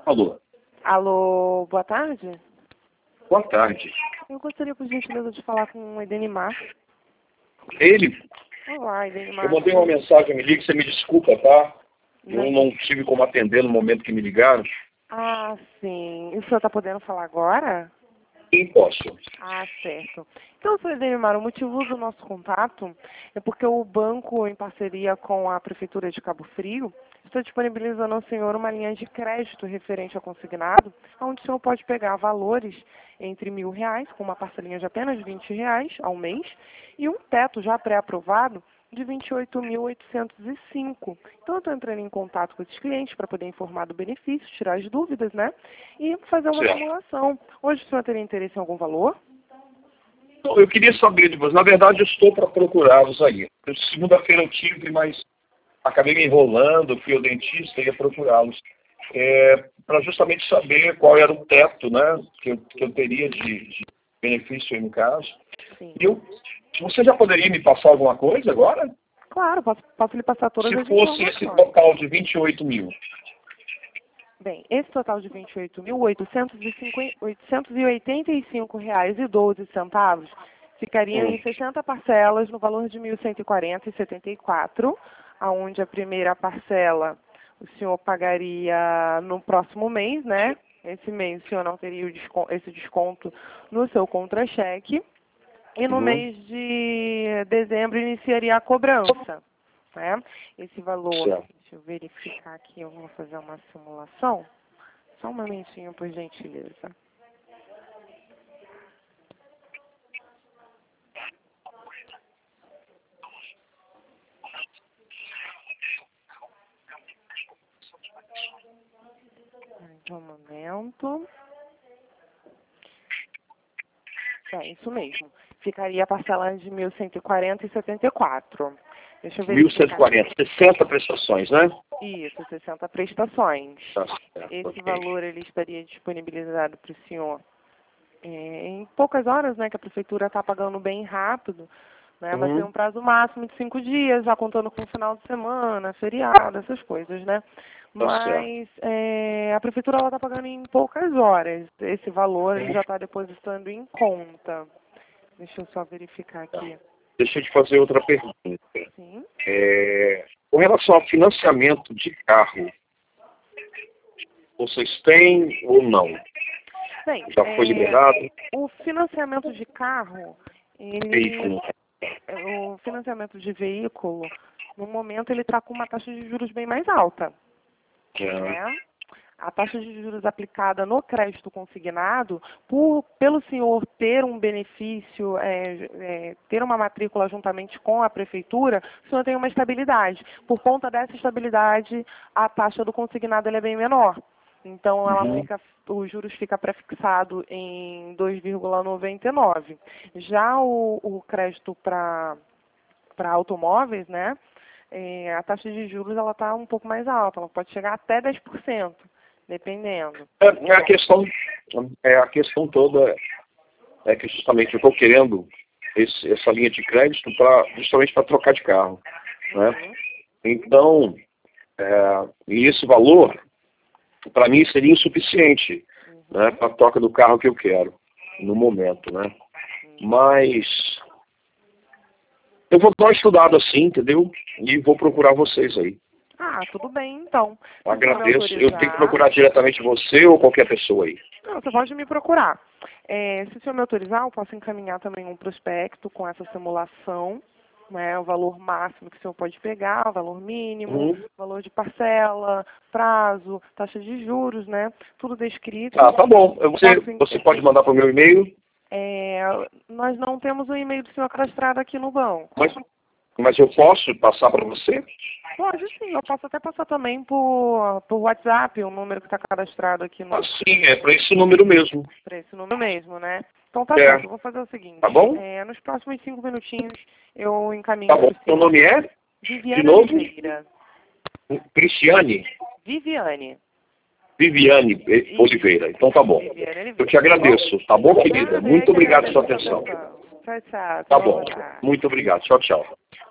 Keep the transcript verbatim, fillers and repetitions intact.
Alô. Alô, boa tarde. Boa tarde. Eu gostaria, por gentileza, de falar com o Edenimar. Ele? Olá, Edenimar. Eu mandei uma mensagem, me liga, você me desculpa, tá? Eu Não. não tive como atender no momento que me ligaram. Ah, sim. E o senhor está podendo falar agora? Sim, posso. Ah, certo. Então, senhor Edenimar, o motivo do nosso contato é porque o banco, em parceria com a Prefeitura de Cabo Frio, está disponibilizando ao senhor uma linha de crédito referente ao consignado, onde o senhor pode pegar valores entre mil reais, com uma parcelinha de apenas vinte reais ao mês, e um teto já pré-aprovado de vinte e oito mil oitocentos e cinco. Então, eu estou entrando em contato com esses clientes para poder informar do benefício, tirar as dúvidas, né? E fazer uma Certo. simulação. Hoje o senhor teria interesse em algum valor? Eu queria saber de vocês. Na verdade, eu estou para procurá-los aí. Segunda-feira eu tive, mas acabei me enrolando, fui ao dentista e ia procurá-los. É, para justamente saber qual era o teto, né, que eu, que eu teria de, de benefício aí no caso. Sim. E eu, você já poderia me passar alguma coisa agora? Claro, posso, posso lhe passar todas Se as fosse esse informações. total de vinte e oito mil. Bem, esse total de vinte e oito mil oitocentos e oitenta e cinco reais e doze centavos ficaria Hum. em sessenta parcelas no valor de mil cento e quarenta reais e setenta e quatro centavos, aonde a primeira parcela o senhor pagaria no próximo mês, né? Esse mês o senhor não teria o desconto, esse desconto no seu contra-cheque. E no Uhum. mês de dezembro iniciaria a cobrança, né? Esse valor, Certo. deixa eu verificar aqui, eu vou fazer uma simulação. Só um momentinho, por gentileza. Então, um momento. É, isso mesmo. Ficaria a parcela de mil cento e quarenta reais e setenta e quatro centavos. Deixa eu mil cento e verificar. quarenta, sessenta prestações, né? Isso, sessenta prestações. Tá certo, Esse ok. valor ele estaria disponibilizado para o senhor é, em poucas horas, né, que a prefeitura está pagando bem rápido, né? Vai ser Uhum. um prazo máximo de cinco dias, já contando com o final de semana, feriado, essas coisas, né? Tá certo. Mas é, a prefeitura está pagando em poucas horas. Esse valor ele já está depositando em conta. Deixa eu só verificar aqui. Deixa eu te fazer outra pergunta. Sim. É, com relação ao financiamento de carro, vocês têm ou não? Bem, Já foi é, liberado? o financiamento de carro, ele, Veículo. o financiamento de veículo, no momento ele está com uma taxa de juros bem mais alta, É. né? A taxa de juros aplicada no crédito consignado, por, pelo senhor ter um benefício, é, é, ter uma matrícula juntamente com a prefeitura, o senhor tem uma estabilidade. Por conta dessa estabilidade, a taxa do consignado ela é bem menor. Então, ela Uhum. fica, os juros fica prefixado em dois vírgula noventa e nove. Já o, o crédito para para automóveis, né? É, a taxa de juros ela está um pouco mais alta, ela pode chegar até dez por cento. Dependendo. É, é a questão, é a questão toda é que justamente eu estou querendo esse, essa linha de crédito para justamente para trocar de carro, né? Uhum. Então, é, e esse valor para mim seria insuficiente, Uhum. né, para a troca do carro que eu quero no momento, né? Uhum. Mas eu vou dar uma estudada assim, entendeu? E vou procurar vocês aí. Ah, tudo bem, então. Se o senhor me Agradeço. Eu tenho que autorizar, procurar diretamente você ou qualquer pessoa aí. não, você pode me procurar. É, se o senhor me autorizar, eu posso encaminhar também um prospecto com essa simulação, né, o valor máximo que o senhor pode pegar, o valor mínimo, Uhum. valor de parcela, prazo, taxa de juros, né, tudo descrito. Ah, tá bom. Eu- Você, Posso, en- você pode mandar para o meu e-mail, é, nós não temos o e-mail do senhor cadastrado aqui no banco. mas, mas eu posso passar para você? Pode sim, eu posso até passar também por, por WhatsApp, o número que está cadastrado aqui Ah, no, sim, é para esse número mesmo. para esse número mesmo, né? Então tá É. certo, eu vou fazer o seguinte, Tá bom? é, nos próximos cinco minutinhos eu encaminho Tá bom. para o Seu senhor. nome é? De Viviane novo? Oliveira. Cristiane Viviane. Viviane eh, Isso. Oliveira. Então tá bom. Viviane Oliveira. Eu te agradeço, tá bom, querida? Nada, eu Muito que obrigado pela sua agradeço a atenção. atenção. Tchau, tchau. Tá Tenha uma bom. boa tarde. Muito obrigado. Tchau, tchau.